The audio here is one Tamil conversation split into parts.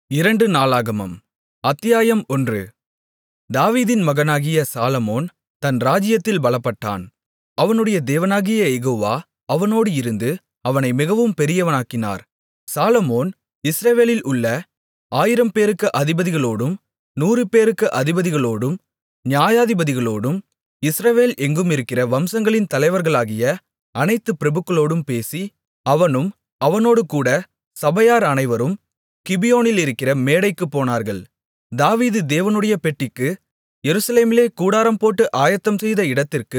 அத்தியாயம் 1. தாவீதின் மகனாகிய சாலொமோன் தன் ராஜ்ஜியத்தில் பலப்பட்டான். அவனுடைய தேவனாகிய யெகோவா அவனோடு இருந்து அவனை மிகவும் பெரியவனாக்கினார். சாலொமோன் இஸ்ரவேலில் உள்ள 1000 பேருக்கு அதிபதிகளோடும் 100 பேருக்கு அதிபதிகளோடும் நியாயாதிபதிகளோடும் இஸ்ரவேல் எங்குமிருக்கிற வம்சங்களின் தலைவர்களாகிய அனைத்து பிரபுக்களோடும் பேசி, அவனும் அவனோடுகூட சபையார் அனைவரும் கிபியோனிலிருக்கிற மேடைக்குப் போனார்கள். தாவீது தேவனுடைய பெட்டிக்கு எருசலேமிலே கூடாரம் போட்டு ஆயத்தம்செய்த இடத்திற்கு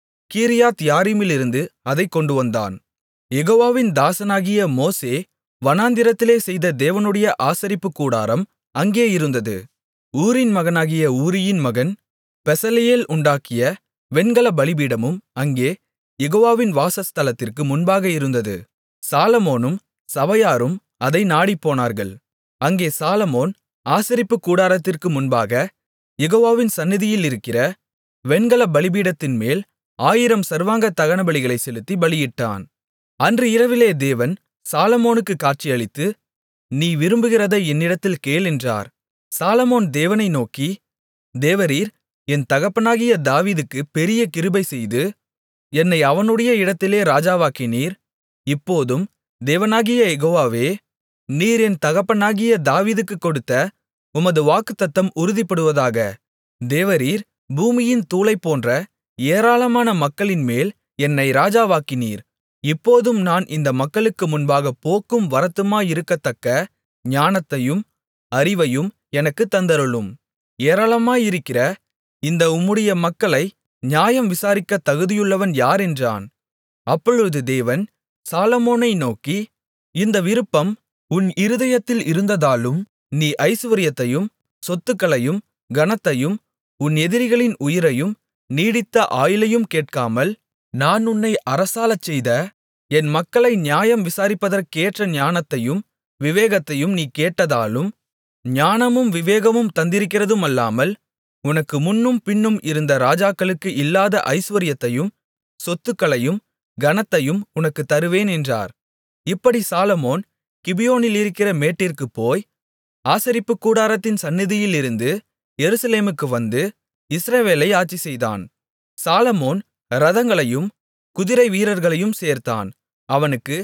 கீரியாத்யாரீமிலிருந்து அதைக் கொண்டுவந்தான். யெகோவாவின் தாசனாகிய மோசே வனாந்திரத்திலே செய்த தேவனுடைய ஆசரிப்புக் கூடாரம் அங்கே இருந்தது. ஊரின் மகனாகிய ஊரியின் மகன் பெசலெயேல் உண்டாக்கிய வெண்கலப் பலிபீடமும் அங்கே யெகோவாவின் வாசஸ்தலத்திற்கு முன்பாக இருந்தது. சாலொமோனும் சபையாரும் அதை நாடிப்போனார்கள். அங்கே சாலொமோன் ஆசரிப்புக் கூடாரத்திற்கு முன்பாக யெகோவாவின் சந்நிதியிலிருக்கிற வெண்கலப் பலிபீடத்தின்மேல் 1000 சர்வாங்க தகனபலிகளைச் செலுத்தி பலியிட்டான். அன்று இரவிலே தேவன் சாலொமோனுக்குக் காட்சியளித்து, நீ விரும்புகிறதை என்னிடத்தில் கேள் என்றார். சாலொமோன் தேவனை நோக்கி, தேவரீர் என் தகப்பனாகிய தாவீதுக்குப் பெரிய கிருபை செய்து என்னை அவனுடைய இடத்திலே ராஜாவாக்கினீர். இப்போதும் தேவனாகிய யெகோவாவே, நீர் என் தகப்பனாகிய தாவீதுக்குக் கொடுத்த உமது வாக்குத்தத்தம் உறுதிப்படுவதாக. தேவரீர் பூமியின் தூளைப்போன்ற ஏராளமான மக்களின்மேல் என்னை ராஜாவாக்கினீர். இப்போதும் நான் இந்த மக்களுக்கு முன்பாகப் போக்கும் வரத்துமாயிருக்கத்தக்க ஞானத்தையும் அறிவையும் எனக்குத் தந்தருளும். ஏராளமாயிருக்கிற இந்த உம்முடைய மக்களை நியாயம் விசாரிக்கத் தகுதியுள்ளவன் யார் என்றான். அப்பொழுது தேவன் சாலொமோனை நோக்கி, இந்த விருப்பம் உன் இருதயத்தில் இருந்ததாலும் நீ ஐசுவரியத்தையும் சொத்துக்களையும் கனத்தையும் உன் எதிரிகளின் உயிரையும் நீடித்த ஆயுளையும் கேட்காமல், நான் உன்னை அரசாளச்செய்த என் மக்களை நியாயம் விசாரிப்பதற்கேற்ற ஞானத்தையும் விவேகத்தையும் நீ கேட்டதாலும், ஞானமும் விவேகமும் தந்திருக்கிறதுமல்லாமல் உனக்கு முன்னும் பின்னும் இருந்த ராஜாக்களுக்கு இல்லாத ஐசுவரியத்தையும் சொத்துக்களையும் கனத்தையும் உனக்குத் தருவேன் என்றார். இப்படி சாலொமோன் கிபியோனிலிருக்கிற மேட்டிற்குப் போய் ஆசரிப்புக் கூடாரத்தின் சந்நிதியிலிருந்து எருசலேமுக்கு வந்து இஸ்ரவேலை ஆட்சிசெய்தான். சாலொமோன் இரதங்களையும் குதிரை வீரர்களையும் சேர்த்தான். அவனுக்கு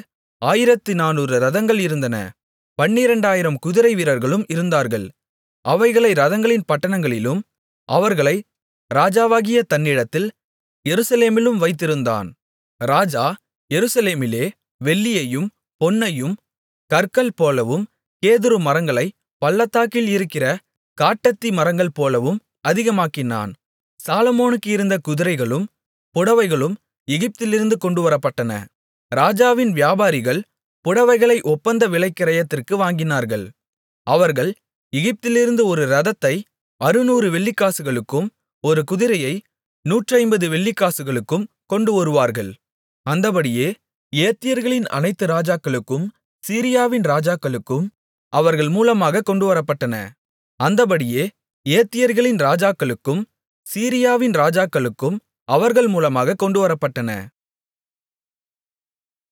1400 இரதங்கள் இருந்தன. 12000 குதிரை வீரர்களும் இருந்தார்கள். அவைகளை இரதங்களின் பட்டணங்களிலும் அவர்களை ராஜாவாகிய தன்னிடத்தில் எருசலேமிலும் வைத்திருந்தான். ராஜா எருசலேமிலே வெள்ளியையும் பொன்னையும் கற்கள் போலவும் கேதுரு மரங்களை பள்ளத்தாக்கில் இருக்கிற காட்டத்தி மரங்கள் போலவும் அதிகமாக்கினான். சாலொமோனுக்கு இருந்த குதிரைகளும் புடவைகளும் எகிப்திலிருந்து கொண்டுவரப்பட்டன. ராஜாவின் வியாபாரிகள் புடவைகளை ஒப்பந்த விலைக்கிரயத்திற்கு வாங்கினார்கள். அவர்கள் எகிப்திலிருந்து ஒரு இரதத்தை 600 வெள்ளிக்காசுகளுக்கும் ஒரு குதிரையை 150 வெள்ளிக்காசுகளுக்கும் கொண்டுவருவார்கள். அந்தப்படியே ஏத்தியர்களின் அனைத்து ராஜாக்களுக்கும் சீரியாவின் ராஜாக்களுக்கும் அவர்கள் மூலமாகக் கொண்டுவரப்பட்டன. அந்தப்படியே ஏத்தியர்களின் ராஜாக்களுக்கும் சீரியாவின் ராஜாக்களுக்கும் அவர்கள் மூலமாகக் கொண்டுவரப்பட்டன.